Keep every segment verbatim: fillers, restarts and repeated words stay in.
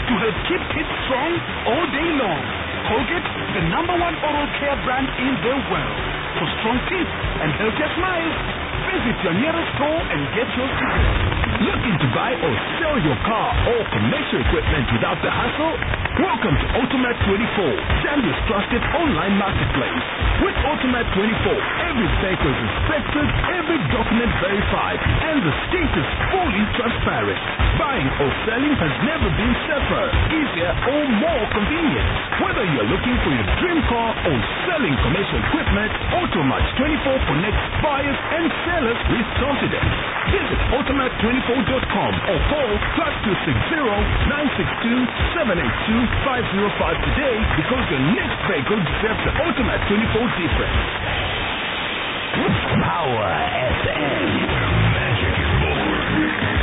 to help keep teeth strong all day long. Colgate, the number one oral care brand in the world. For strong teeth and healthier smiles, visit your nearest store and get yours today. Looking to buy or sell your car or commercial equipment without the hassle? Welcome to Automat twenty-four, Zambia's trusted online marketplace. With Automat twenty-four, every vehicle is inspected, every document verified, and the status fully transparent. Buying or selling has never been safer, easier, or more convenient. Whether you're looking for your dream car or selling commercial equipment, Automat twenty-four connects buyers and sellers with confidence. Visit automat twenty-four dot com or call plus two six zero nine six two seven eight two five zero five today, because your next vehicle deserves the Automat twenty-four difference. Power F M. Where magic is born.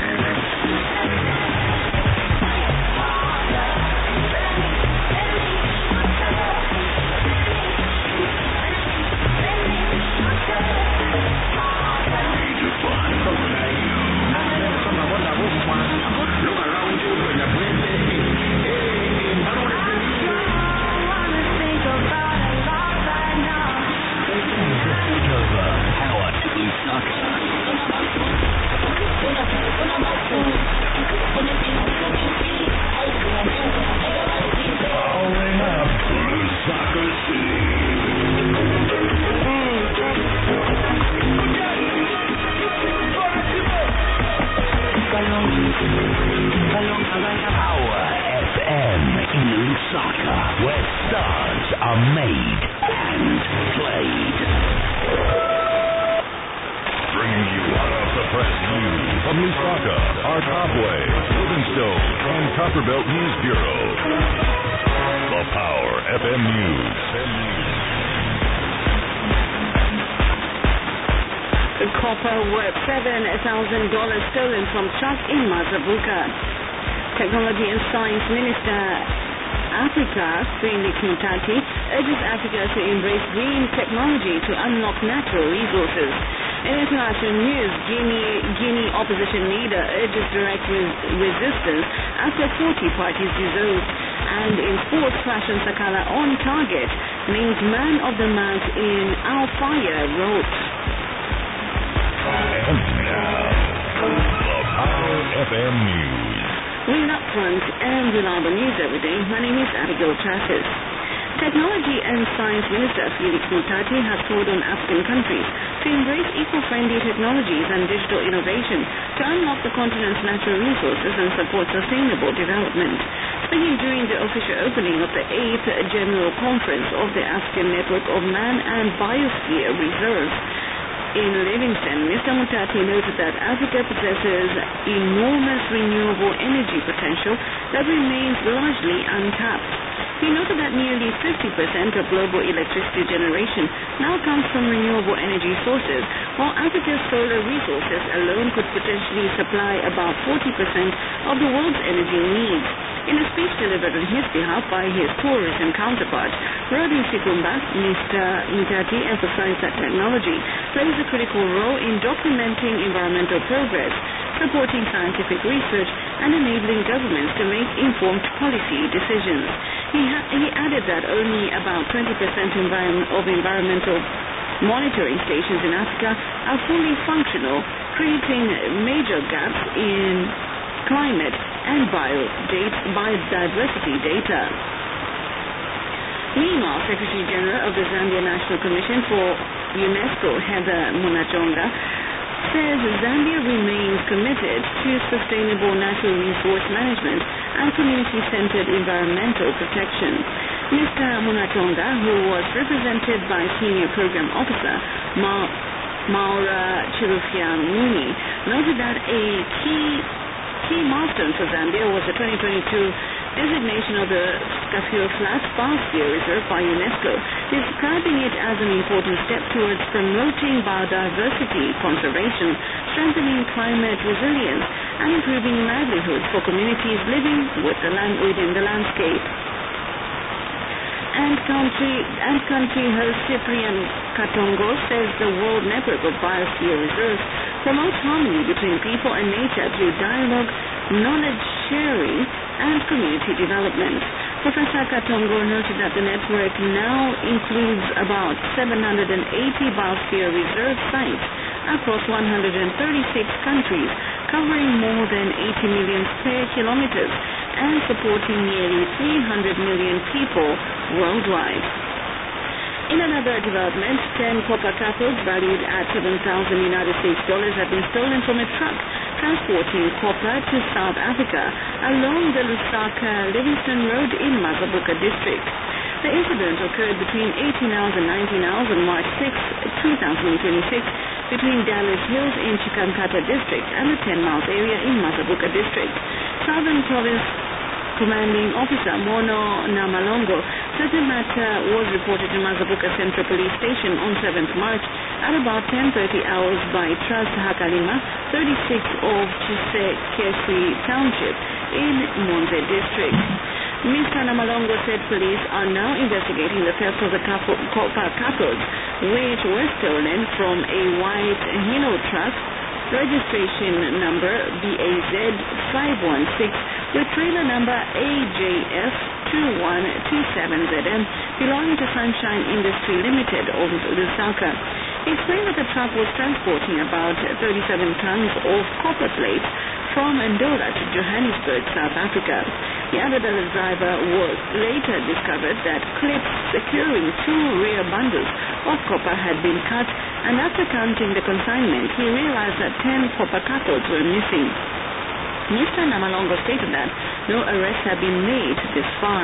Power F M in Lusaka, where stars are made and played. Bringing you hot off the press news from Lusaka, our Topway, Livingstone, and Copperbelt News Bureau. The Power F M News. The copper worth seven thousand dollars stolen from truck in Mazabuka. Technology and Science Minister Africa, Felix Mutati, urges Africa to embrace green technology to unlock natural resources. In international news, Guinea, Guinea opposition leader urges direct res- resistance after forty parties dissolved. And in sports, Fashion Sakala on target, named man of the month in Al Fire wrote. And now, the Power F M News. We're upfront and reliable news every day. My name is Abigail Travis. Technology and Science Minister Felix Mutati has called on African countries to embrace eco-friendly technologies and digital innovation to unlock the continent's natural resources and support sustainable development. Speaking during the official opening of the eighth General Conference of the African Network of Man and Biosphere Reserves in Livingstone, Mister Mutati noted that Africa possesses enormous renewable energy potential that remains largely untapped. He noted that nearly fifty percent of global electricity generation now comes from renewable energy sources, while Africa's solar resources alone could potentially supply about forty percent of the world's energy needs. In a speech delivered on his behalf by his tourism counterpart, Rodi Sikumba, Mister Mutati emphasized that technology plays a critical role in documenting environmental progress, supporting scientific research, and enabling governments to make informed policy decisions. He, ha- he added that only about twenty percent environment of environmental monitoring stations in Africa are fully functional, creating major gaps in climate and biodiversity data. Meanwhile, Secretary General of the Zambia National Commission for UNESCO, Heather Munachonga, says Zambia remains committed to sustainable natural resource management and community-centered environmental protection. Mister Munachonga, who was represented by Senior Program Officer Ma- Maura Chirufiamuni, noted that a key key milestone for Zambia was the twenty twenty-two designation of the Skafio Flats Biosphere Reserve by UNESCO, describing it as an important step towards promoting biodiversity conservation, strengthening climate resilience, and improving livelihoods for communities living with the land within the landscape. And country and country host Cyprian Katongo says the World Network of Biosphere Reserves promotes harmony between people and nature through dialogue, knowledge sharing, and community development. Professor Katongo noted that the network now includes about seven hundred eighty biosphere reserve sites across one hundred thirty-six countries, covering more than eighty million square kilometers and supporting nearly three hundred million people worldwide. In another development, ten copper cathodes valued at seven thousand United States dollars have been stolen from a truck transporting copper to South Africa along the Lusaka Livingston Road in Mazabuka district. The incident occurred between eighteen hours and nineteen hours on March sixth, two thousand twenty-six, between Dallas Hills in Chikankata district and the ten miles area in Mazabuka district. Southern Province Commanding Officer Mono Namalongo said the matter was reported to Mazabuka Central Police Station on seventh March at about ten thirty hours by Trust Hakalima, thirty-six of Chisekesi Township in Monze district. Mister Namalongo said police are now investigating the theft of the copper cathodes, which were stolen from a white Hino truck, registration number B A Z five one six with trailer number A J F two one two seven Z M belonging to Sunshine Industry Limited of Lusaka. He explained that the truck was transporting about thirty-seven tons of copper plates from Ndola to Johannesburg, South Africa. The other driver was later discovered that clips securing two rear bundles of copper had been cut, and after counting the consignment, he realized that ten copper cathodes were missing. Mister Namalongo stated that no arrests have been made this far.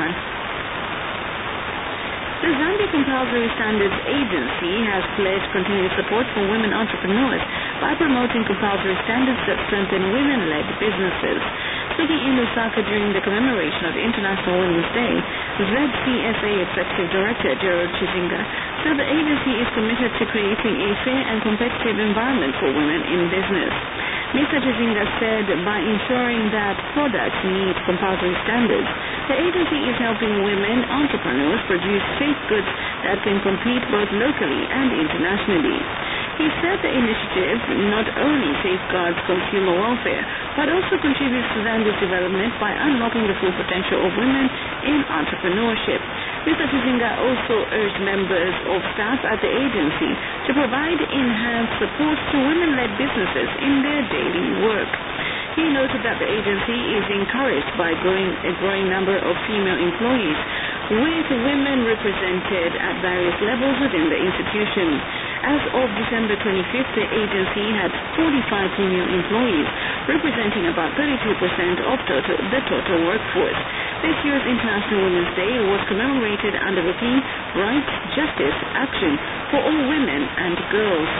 The Zambia Compulsory Standards Agency has pledged continued support for women entrepreneurs by promoting compulsory standards that strengthen women-led businesses. Speaking in Lusaka during the commemoration of International Women's Day, Z C S A Executive Director Gerald Chizinga said the agency is committed to creating a fair and competitive environment for women in business. Mister Chizinga said by ensuring that products meet compulsory standards, the agency is helping women entrepreneurs produce safe goods that can compete both locally and internationally. He said the initiative not only safeguards consumer welfare, but also contributes to Zambia's development by unlocking the full potential of women in entrepreneurship. Mister Chizinga also urged members of staff at the agency to provide enhanced support to women-led businesses in their daily work. He noted that the agency is encouraged by growing, a growing number of female employees, with women represented at various levels within the institution. As of December twenty-fifth, the agency had forty-five female employees, representing about thirty-two percent of total, the total workforce. This year's International Women's Day was commemorated under the theme Rights, Justice, Action for All Women and Girls.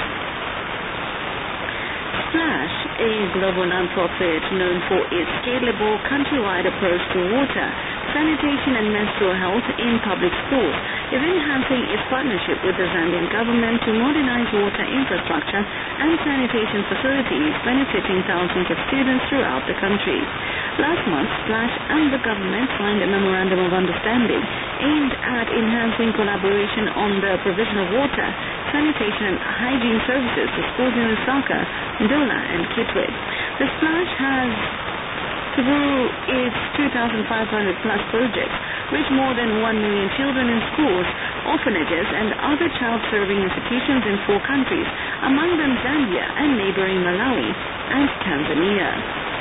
Splash, a global non-profit known for its scalable countrywide approach to water, sanitation and menstrual health in public schools, is enhancing its partnership with the Zambian government to modernize water infrastructure and sanitation facilities benefiting thousands of students throughout the country. Last month, Splash and the government signed a memorandum of understanding aimed at enhancing collaboration on the provision of water, sanitation and hygiene services to schools in Lusaka, Ndola and Kitwe. The Splash has, through its two thousand five hundred plus projects, reached more than one million children in schools, orphanages and other child-serving institutions in four countries, among them Zambia and neighboring Malawi and Tanzania.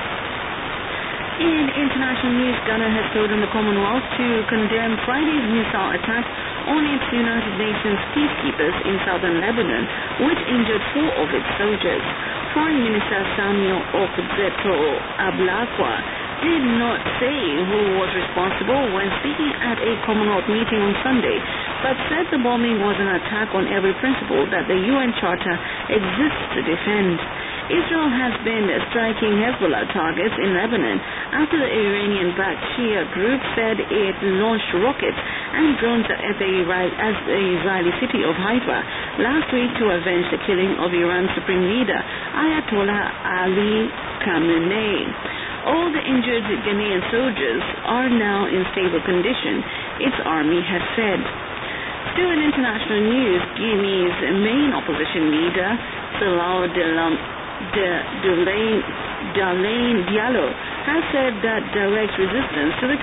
In international news, Ghana has called on the Commonwealth to condemn Friday's missile attack on its United Nations peacekeepers in southern Lebanon, which injured four of its soldiers. Foreign Minister Samuel Okudzeto Ablakwa did not say who was responsible when speaking at a Commonwealth meeting on Sunday, but said the bombing was an attack on every principle that the U N Charter exists to defend. Israel has been striking Hezbollah targets in Lebanon after the Iranian-backed Shia group said it launched rockets and drones at the Israeli city of Haifa last week to avenge the killing of Iran's supreme leader, Ayatollah Ali Khamenei. All the injured Ghanaian soldiers are now in stable condition, its army has said. Still in international news, Guinea's main opposition leader, Salao de la De Dulain Diallo, has said that direct resistance to the